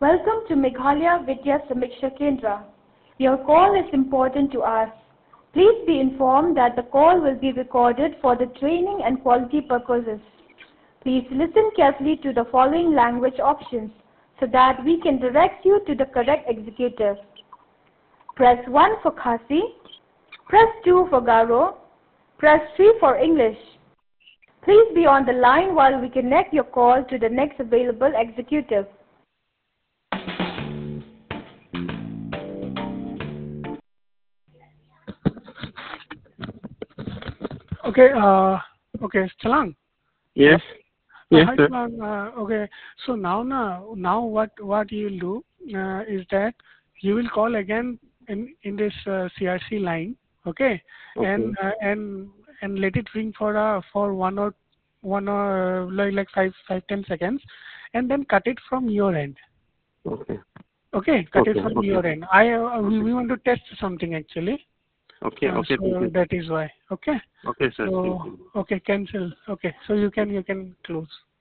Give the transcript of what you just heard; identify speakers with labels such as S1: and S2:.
S1: Welcome to Meghalaya Vidya Samiksha Kendra. Your call is important to us. Please be informed that the call will be recorded for the training and quality purposes. Please listen carefully to the following language options so that we can direct you to the correct executive. Press 1 for Khasi, press 2 for Garo, press 3 for English. Please be on the line while we connect your call to the next available executive.
S2: Okay, Chalang.
S3: Yes. Yes,
S2: Hi,
S3: sir.
S2: Chalang. Okay, so now what you'll do is that you will call again in this CRC line, okay,
S3: Okay.
S2: and let it ring for one or like 5-10 seconds, and then cut it from your end.
S3: Okay.
S2: Okay, cut it
S3: Okay.
S2: from
S3: Okay.
S2: your end. We want to test something actually.
S3: Okay. Okay. Thank
S2: So
S3: you.
S2: that is why. Okay.
S3: Okay, sir. Thank
S2: So
S3: you.
S2: okay, cancel. Okay, so you can close.